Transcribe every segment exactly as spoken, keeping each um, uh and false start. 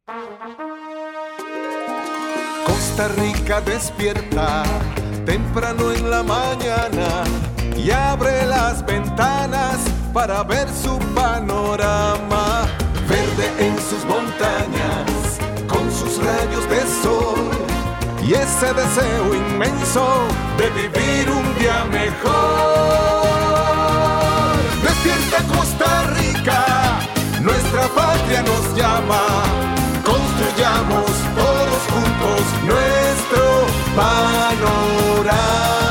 Costa Rica despierta temprano en la mañana y abre las ventanas para ver su panorama. Verde en sus montañas, con sus rayos de sol y ese deseo inmenso de vivir un día mejor. Despierta Costa Rica, nuestra patria nos llama. Construyamos todos juntos nuestro panorama.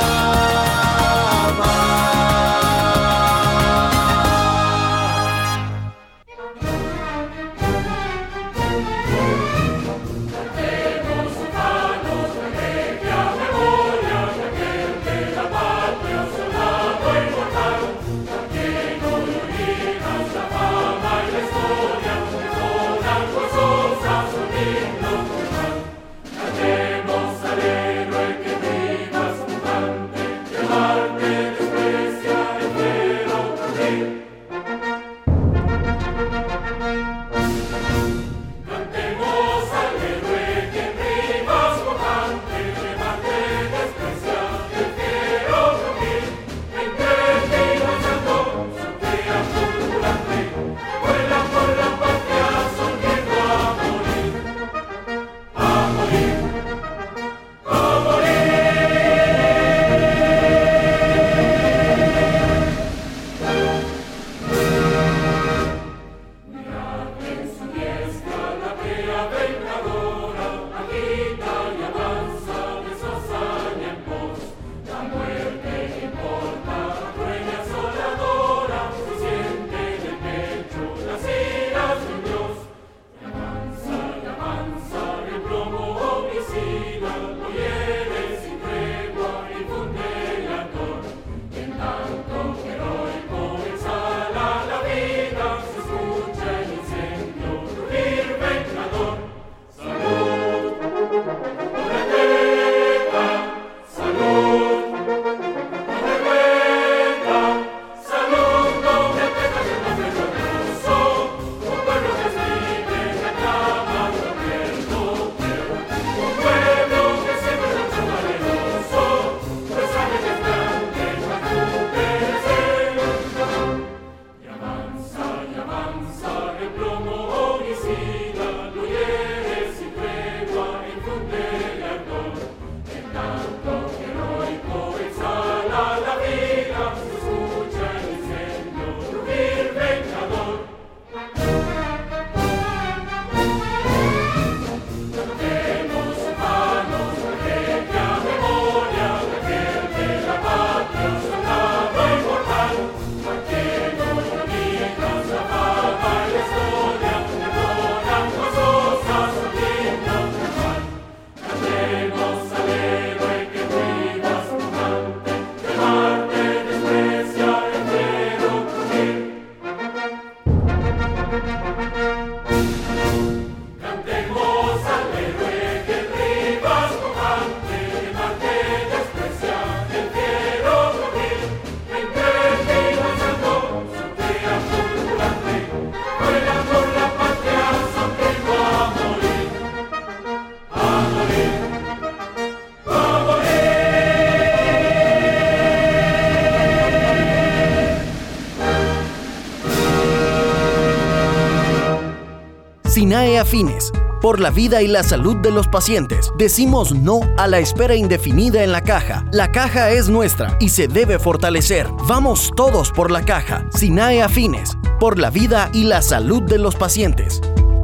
SINAE Afines, por la vida y la salud de los pacientes. Decimos no a la espera indefinida en la caja. La caja es nuestra y se debe fortalecer. Vamos todos por la caja. SINAE Afines, por la vida y la salud de los pacientes.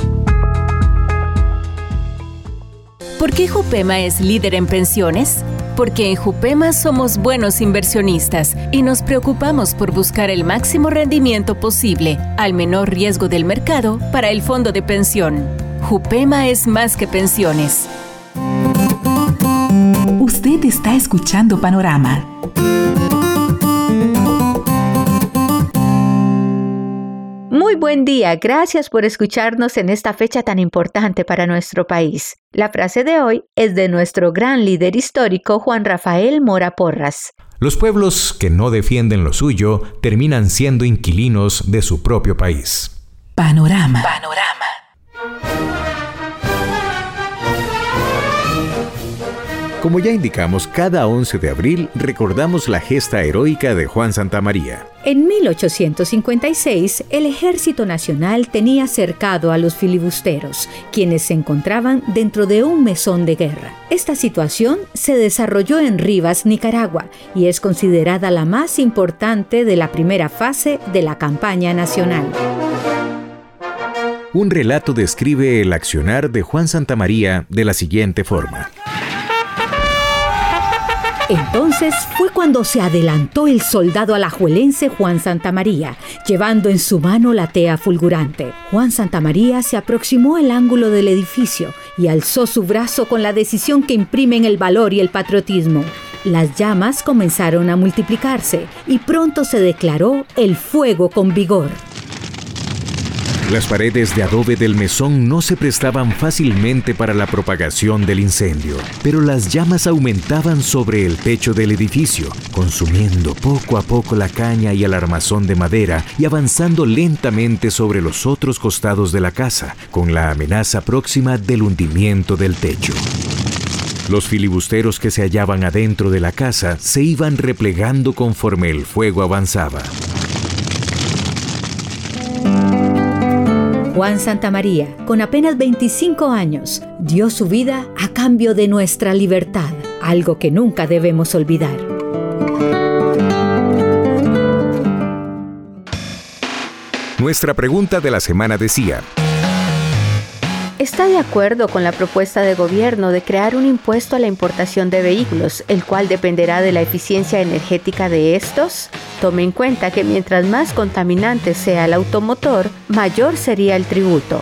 ¿Por qué Jupema es líder en pensiones? Porque en Jupema somos buenos inversionistas y nos preocupamos por buscar el máximo rendimiento posible al menor riesgo del mercado para el fondo de pensión. Jupema es más que pensiones. Usted está escuchando Panorama. Muy buen día, gracias por escucharnos en esta fecha tan importante para nuestro país. La frase de hoy es de nuestro gran líder histórico Juan Rafael Mora Porras. Los pueblos que no defienden lo suyo terminan siendo inquilinos de su propio país. Panorama. Panorama. Como ya indicamos, cada once de abril recordamos la gesta heroica de Juan Santamaría. En mil ochocientos cincuenta y seis, el Ejército Nacional tenía cercado a los filibusteros, quienes se encontraban dentro de un mesón de guerra. Esta situación se desarrolló en Rivas, Nicaragua, y es considerada la más importante de la primera fase de la campaña nacional. Un relato describe el accionar de Juan Santamaría de la siguiente forma. Entonces fue cuando se adelantó el soldado alajuelense Juan Santamaría, llevando en su mano la tea fulgurante. Juan Santamaría se aproximó al ángulo del edificio y alzó su brazo con la decisión que imprimen el valor y el patriotismo. Las llamas comenzaron a multiplicarse y pronto se declaró el fuego con vigor. Las paredes de adobe del mesón no se prestaban fácilmente para la propagación del incendio, pero las llamas aumentaban sobre el techo del edificio, consumiendo poco a poco la caña y el armazón de madera y avanzando lentamente sobre los otros costados de la casa, con la amenaza próxima del hundimiento del techo. Los filibusteros que se hallaban adentro de la casa se iban replegando conforme el fuego avanzaba. Juan Santamaría, con apenas veinticinco años, dio su vida a cambio de nuestra libertad, algo que nunca debemos olvidar. Nuestra pregunta de la semana decía: ¿está de acuerdo con la propuesta de gobierno de crear un impuesto a la importación de vehículos, el cual dependerá de la eficiencia energética de estos? Tome en cuenta que mientras más contaminante sea el automotor, mayor sería el tributo.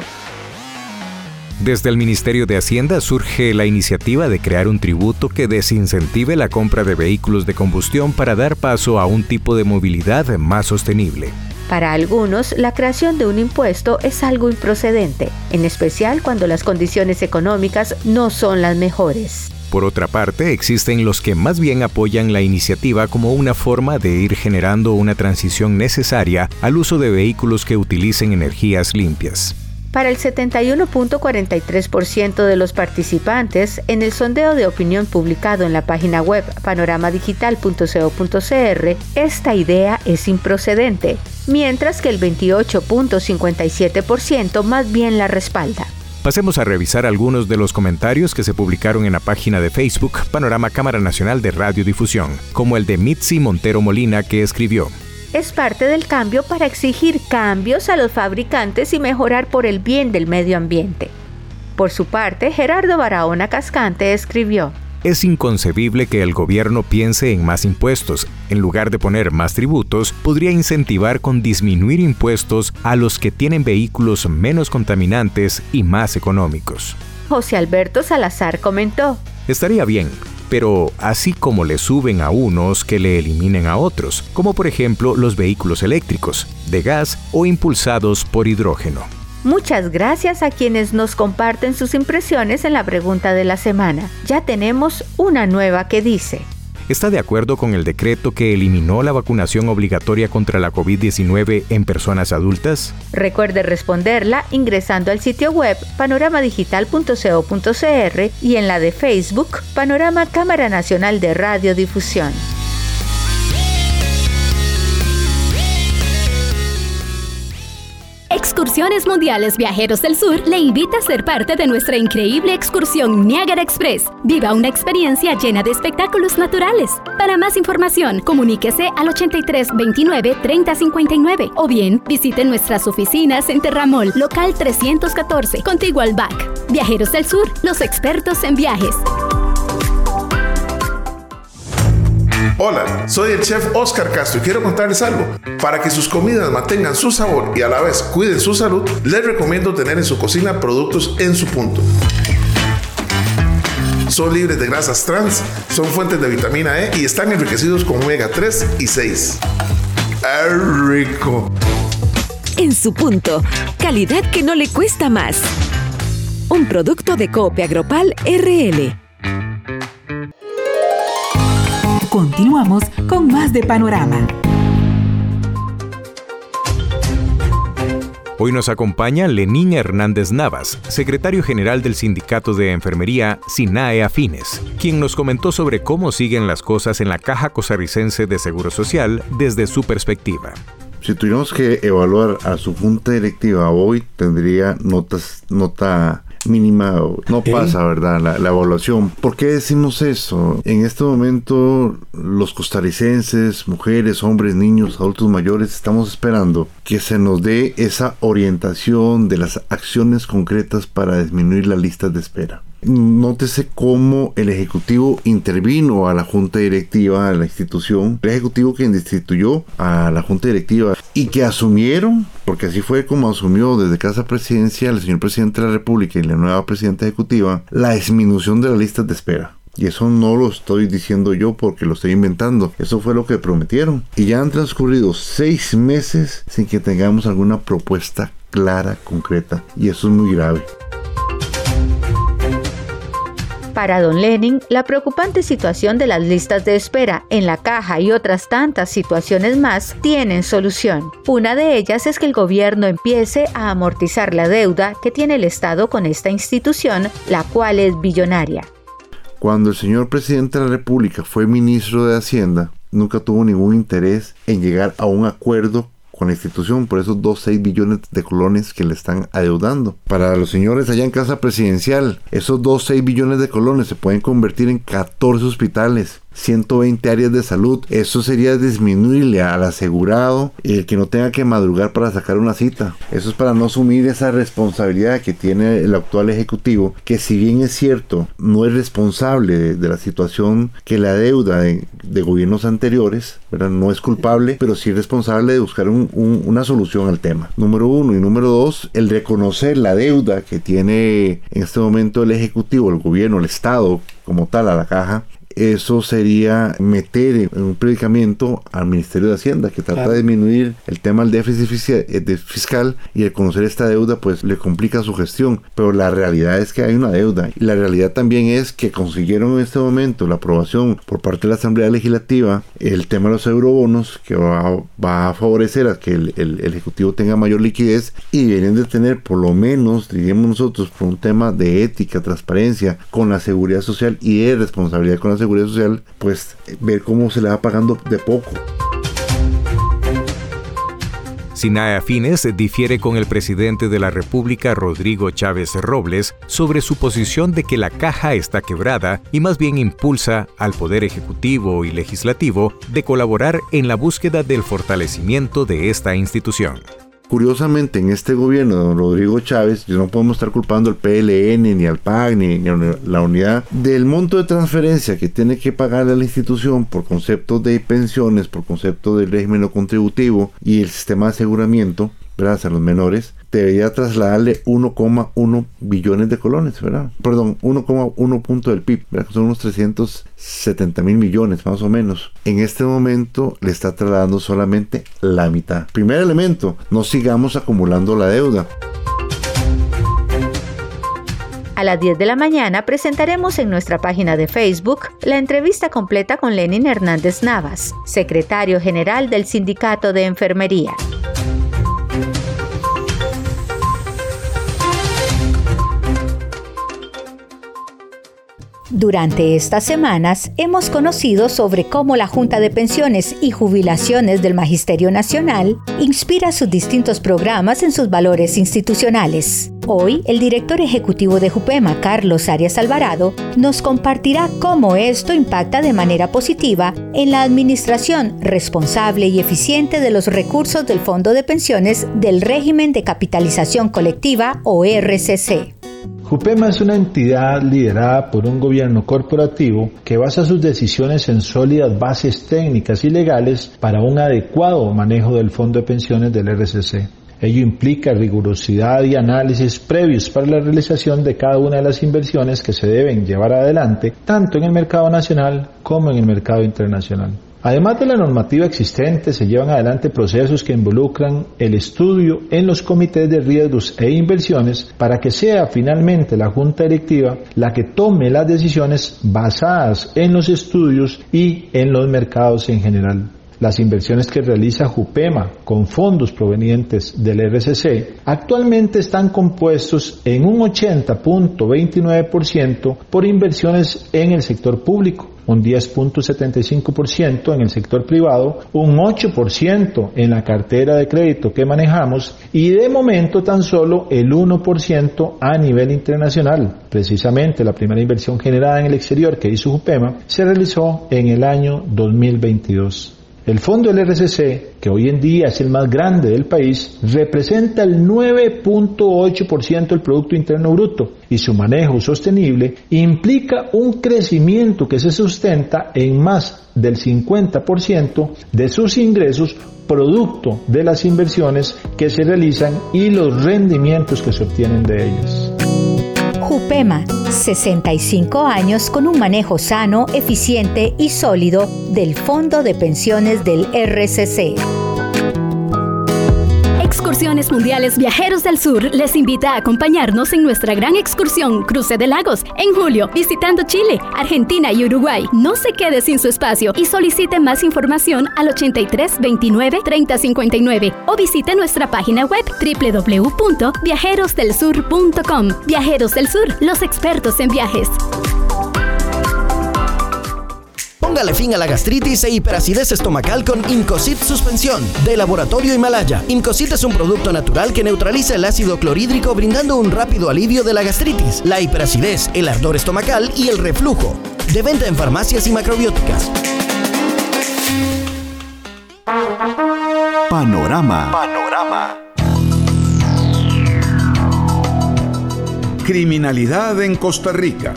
Desde el Ministerio de Hacienda surge la iniciativa de crear un tributo que desincentive la compra de vehículos de combustión para dar paso a un tipo de movilidad más sostenible. Para algunos, la creación de un impuesto es algo improcedente, en especial cuando las condiciones económicas no son las mejores. Por otra parte, existen los que más bien apoyan la iniciativa como una forma de ir generando una transición necesaria al uso de vehículos que utilicen energías limpias. Para el setenta y uno punto cuarenta y tres por ciento de los participantes, en el sondeo de opinión publicado en la página web panorama digital punto co punto cr, esta idea es improcedente, mientras que el veintiocho punto cincuenta y siete por ciento más bien la respalda. Pasemos a revisar algunos de los comentarios que se publicaron en la página de Facebook Panorama Cámara Nacional de Radiodifusión, como el de Mitzi Montero Molina, que escribió: es parte del cambio para exigir cambios a los fabricantes y mejorar por el bien del medio ambiente. Por su parte, Gerardo Barahona Cascante escribió: es inconcebible que el gobierno piense en más impuestos. En lugar de poner más tributos, podría incentivar con disminuir impuestos a los que tienen vehículos menos contaminantes y más económicos. José Alberto Salazar comentó: estaría bien, pero así como le suben a unos, que le eliminen a otros, como por ejemplo los vehículos eléctricos, de gas o impulsados por hidrógeno. Muchas gracias a quienes nos comparten sus impresiones en la pregunta de la semana. Ya tenemos una nueva que dice: ¿está de acuerdo con el decreto que eliminó la vacunación obligatoria contra la covid diecinueve en personas adultas? Recuerde responderla ingresando al sitio web panorama digital punto co punto cr y en la de Facebook Panorama Cámara Nacional de Radiodifusión. Excursiones Mundiales Viajeros del Sur le invita a ser parte de nuestra increíble excursión Niágara Express. Viva una experiencia llena de espectáculos naturales. Para más información, comuníquese al ochenta y tres veintinueve treinta cincuenta y nueve o bien visite nuestras oficinas en Terramol, local trescientos catorce, contiguo al B A C. Viajeros del Sur, los expertos en viajes. Hola, soy el chef Oscar Castro y quiero contarles algo. Para que sus comidas mantengan su sabor y a la vez cuiden su salud, les recomiendo tener en su cocina productos En Su Punto. Son libres de grasas trans, son fuentes de vitamina E y están enriquecidos con omega tres y seis. ¡Ah, rico! En Su Punto, calidad que no le cuesta más. Un producto de Coop Agropal R L. Continuamos con más de Panorama. Hoy nos acompaña Lenín Hernández Navas, secretario general del Sindicato de Enfermería SINAE Afines, quien nos comentó sobre cómo siguen las cosas en la Caja Costarricense de Seguro Social desde su perspectiva. Si tuviéramos que evaluar a su junta directiva hoy, tendría notas, nota mínima, no pasa, ¿verdad? La, la evaluación. ¿Por qué decimos eso? En este momento, los costarricenses, mujeres, hombres, niños, adultos mayores, estamos esperando que se nos dé esa orientación de las acciones concretas para disminuir las listas de espera. Nótese cómo el Ejecutivo intervino a la Junta Directiva de la institución, el Ejecutivo quien destituyó a la Junta Directiva y que asumieron, porque así fue como asumió desde Casa Presidencial el señor Presidente de la República y la nueva Presidenta Ejecutiva, la disminución de las listas de espera. Y eso no lo estoy diciendo yo porque lo estoy inventando. Eso fue lo que prometieron. Y ya han transcurrido seis meses sin que tengamos alguna propuesta clara, concreta. Y eso es muy grave. Para don Lenin, la preocupante situación de las listas de espera en la caja y otras tantas situaciones más tienen solución. Una de ellas es que el gobierno empiece a amortizar la deuda que tiene el Estado con esta institución, la cual es billonaria. Cuando el señor presidente de la República fue ministro de Hacienda, nunca tuvo ningún interés en llegar a un acuerdo con la institución por esos dos punto seis billones de colones que le están adeudando. Para los señores allá en Casa Presidencial, esos dos punto seis billones de colones se pueden convertir en catorce hospitales, ciento veinte áreas de salud. Eso sería disminuirle al asegurado el que no tenga que madrugar para sacar una cita. Eso es para no asumir esa responsabilidad que tiene el actual Ejecutivo, que si bien es cierto, no es responsable de, de la situación que la deuda de, de gobiernos anteriores, ¿verdad? No es culpable, pero sí es responsable de buscar un, un, una solución al tema. Número uno. Y número dos, el reconocer la deuda que tiene en este momento el Ejecutivo, el gobierno, el Estado como tal, a la caja. Eso sería meter en un predicamento al Ministerio de Hacienda, que trata claro. de disminuir el tema del déficit fiscal, y el conocer esta deuda pues le complica su gestión. Pero la realidad es que hay una deuda, y la realidad también es que consiguieron en este momento la aprobación por parte de la Asamblea Legislativa el tema de los eurobonos, que va, va a favorecer a que el, el, el Ejecutivo tenga mayor liquidez, y deberían de tener por lo menos, diríamos nosotros, por un tema de ética, transparencia con la seguridad social y de responsabilidad con la seguridad Seguridad Social, pues ver cómo se le va pagando de poco. SINAE Afines difiere con el presidente de la República, Rodrigo Chávez Robles, sobre su posición de que la caja está quebrada y más bien impulsa al Poder Ejecutivo y Legislativo de colaborar en la búsqueda del fortalecimiento de esta institución. Curiosamente, en este gobierno de don Rodrigo Chávez, no podemos estar culpando al P L N, ni al P A C, ni, ni a la unidad del monto de transferencia que tiene que pagarle a la institución por concepto de pensiones, por concepto del régimen no contributivo y el sistema de aseguramiento, ¿verdad? A los menores, debería trasladarle uno coma uno billones de colones, ¿verdad? Perdón, uno coma uno punto del P I B, ¿verdad? Que son unos trescientos setenta mil millones más o menos. En este momento le está trasladando solamente la mitad. Primer elemento, no sigamos acumulando la deuda. A las diez de la mañana presentaremos en nuestra página de Facebook la entrevista completa con Lenín Hernández Navas, secretario general del Sindicato de Enfermería. Durante estas semanas hemos conocido sobre cómo la Junta de Pensiones y Jubilaciones del Magisterio Nacional inspira sus distintos programas en sus valores institucionales. Hoy, el director ejecutivo de JUPEMA, Carlos Arias Alvarado, nos compartirá cómo esto impacta de manera positiva en la administración responsable y eficiente de los recursos del Fondo de Pensiones del Régimen de Capitalización Colectiva o R C C. JUPEMA es una entidad liderada por un gobierno corporativo que basa sus decisiones en sólidas bases técnicas y legales para un adecuado manejo del Fondo de Pensiones del R C C. Ello implica rigurosidad y análisis previos para la realización de cada una de las inversiones que se deben llevar adelante, tanto en el mercado nacional como en el mercado internacional. Además de la normativa existente, se llevan adelante procesos que involucran el estudio en los comités de riesgos e inversiones para que sea finalmente la Junta Directiva la que tome las decisiones basadas en los estudios y en los mercados en general. las inversiones que realiza Jupema con fondos provenientes del R C C actualmente están compuestos en un ochenta punto veintinueve por ciento por inversiones en el sector público, un diez punto setenta y cinco por ciento en el sector privado, un ocho por ciento en la cartera de crédito que manejamos y de momento tan solo el uno por ciento a nivel internacional. Precisamente la primera inversión generada en el exterior que hizo Jupema se realizó en el año dos mil veintidós. El fondo del R C C, que hoy en día es el más grande del país, representa el nueve punto ocho por ciento del Producto Interno Bruto y su manejo sostenible implica un crecimiento que se sustenta en más del cincuenta por ciento de sus ingresos producto de las inversiones que se realizan y los rendimientos que se obtienen de ellas. Jupema, sesenta y cinco años con un manejo sano, eficiente y sólido del Fondo de Pensiones del R C C. Excursiones Mundiales Viajeros del Sur les invita a acompañarnos en nuestra gran excursión Cruce de Lagos en julio, visitando Chile, Argentina y Uruguay. No se quede sin su espacio y solicite más información al ochenta y tres veintinueve treinta cincuenta y nueve o visite nuestra página web doble u doble u doble u punto viajeros del sur punto com. Viajeros del Sur, los expertos en viajes. Póngale fin a la gastritis e hiperacidez estomacal con Incocid Suspensión, de Laboratorio Himalaya. Incocid es un producto natural que neutraliza el ácido clorhídrico, brindando un rápido alivio de la gastritis, la hiperacidez, el ardor estomacal y el reflujo. De venta en farmacias y macrobióticas. Panorama. Panorama. Criminalidad en Costa Rica.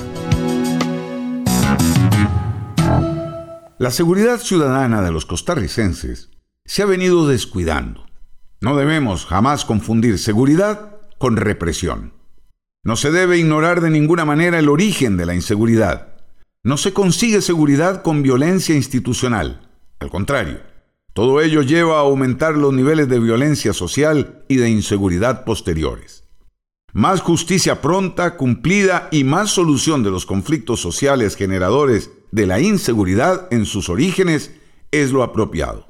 La seguridad ciudadana de los costarricenses se ha venido descuidando. No debemos jamás confundir seguridad con represión. No se debe ignorar de ninguna manera el origen de la inseguridad. No se consigue seguridad con violencia institucional. Al contrario, todo ello lleva a aumentar los niveles de violencia social y de inseguridad posteriores. Más justicia pronta, cumplida y más solución de los conflictos sociales generadores de la inseguridad en sus orígenes es lo apropiado.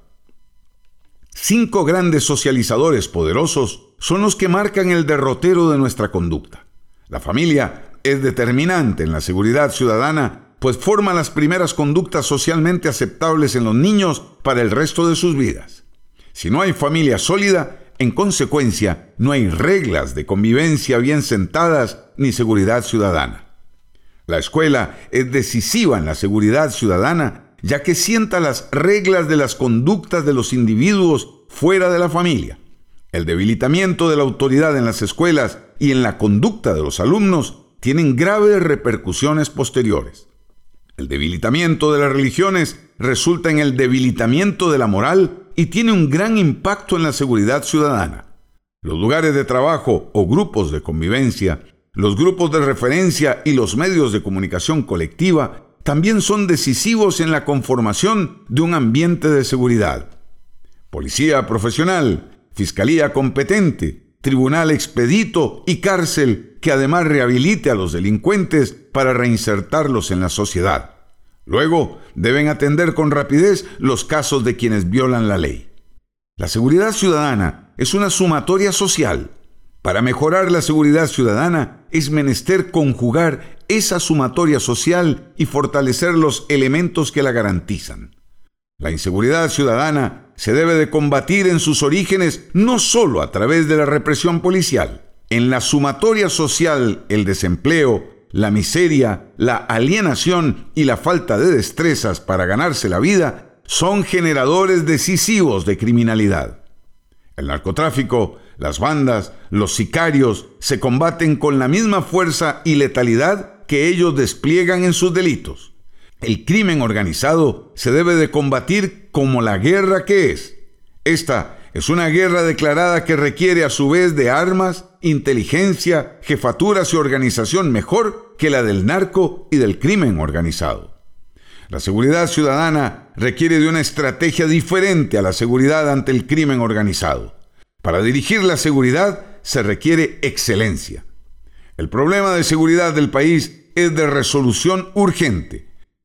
Cinco grandes socializadores poderosos son los que marcan el derrotero de nuestra conducta. La familia es determinante en la seguridad ciudadana, pues forma las primeras conductas socialmente aceptables en los niños para el resto de sus vidas. Si no hay familia sólida, en consecuencia, no hay reglas de convivencia bien sentadas ni seguridad ciudadana. La escuela es decisiva en la seguridad ciudadana, ya que sienta las reglas de las conductas de los individuos fuera de la familia. El debilitamiento de la autoridad en las escuelas y en la conducta de los alumnos tienen graves repercusiones posteriores. El debilitamiento de las religiones resulta en el debilitamiento de la moral y tiene un gran impacto en la seguridad ciudadana. Los lugares de trabajo o grupos de convivencia, los grupos de referencia y los medios de comunicación colectiva también son decisivos en la conformación de un ambiente de seguridad. Policía profesional, fiscalía competente, tribunal expedito y cárcel que además rehabilite a los delincuentes para reinsertarlos en la sociedad. Luego, deben atender con rapidez los casos de quienes violan la ley. La seguridad ciudadana es una sumatoria social. Para mejorar la seguridad ciudadana es menester conjugar esa sumatoria social y fortalecer los elementos que la garantizan. La inseguridad ciudadana se debe de combatir en sus orígenes no solo a través de la represión policial. En la sumatoria social, el desempleo, la miseria, la alienación y la falta de destrezas para ganarse la vida son generadores decisivos de criminalidad. El narcotráfico, las bandas, los sicarios se combaten con la misma fuerza y letalidad que ellos despliegan en sus delitos. El crimen organizado se debe de combatir como la guerra que es. Esta es una guerra declarada que requiere a su vez de armas, inteligencia, jefaturas y organización mejor que la del narco y del crimen organizado. La seguridad ciudadana requiere de una estrategia diferente a la seguridad ante el crimen organizado. Para dirigir la seguridad se requiere excelencia. El problema de seguridad del país es de resolución urgente.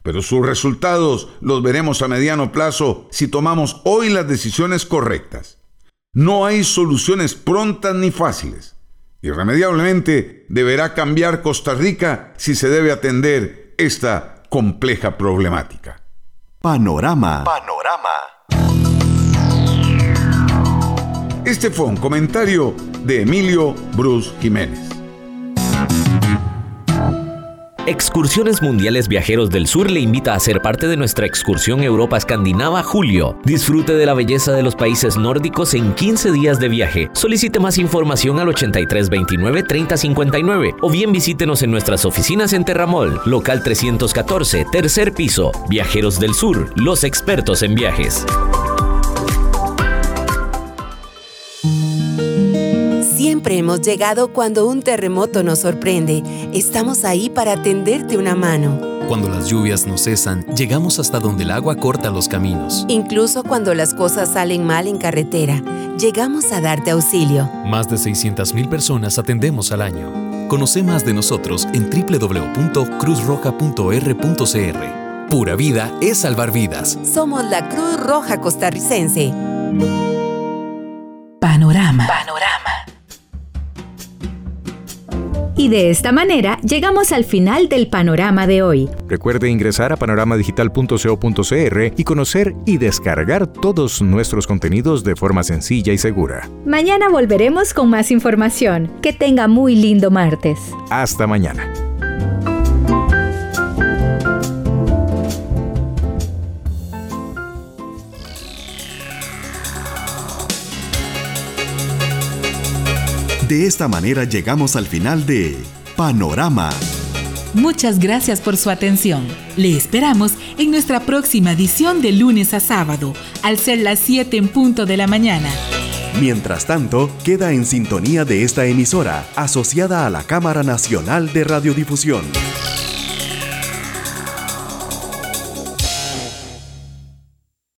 pero sus resultados los veremos a mediano plazo si tomamos hoy las decisiones correctas. No hay soluciones prontas ni fáciles. Irremediablemente deberá cambiar Costa Rica si se debe atender esta compleja problemática. Panorama. Panorama. Este fue un comentario de Emilio Bruce Jiménez. Excursiones Mundiales Viajeros del Sur le invita a ser parte de nuestra excursión Europa Escandinava Julio. Disfrute de la belleza de los países nórdicos en quince días de viaje. Solicite más información al ochenta y tres veintinueve treinta cincuenta y nueve o bien visítenos en nuestras oficinas en Terramol, local trescientos catorce, tercer piso. Viajeros del Sur, los expertos en viajes. Siempre hemos llegado cuando un terremoto nos sorprende. Estamos ahí para tenderte una mano. Cuando las lluvias no cesan, llegamos hasta donde el agua corta los caminos. Incluso cuando las cosas salen mal en carretera, llegamos a darte auxilio. Más de seiscientas mil personas atendemos al año. Conoce más de nosotros en doble u doble u doble u punto cruz roja punto r punto c r. Pura vida es salvar vidas. Somos la Cruz Roja Costarricense. Panorama. Panorama. Y de esta manera llegamos al final del panorama de hoy. Recuerde ingresar a panorama digital punto co punto c r y conocer y descargar todos nuestros contenidos de forma sencilla y segura. Mañana volveremos con más información. Que tenga muy lindo martes. Hasta mañana. De esta manera llegamos al final de Panorama. Muchas gracias por su atención. Le esperamos en nuestra próxima edición de lunes a sábado, al ser las siete en punto de la mañana. Mientras tanto, queda en sintonía de esta emisora, asociada a la Cámara Nacional de Radiodifusión.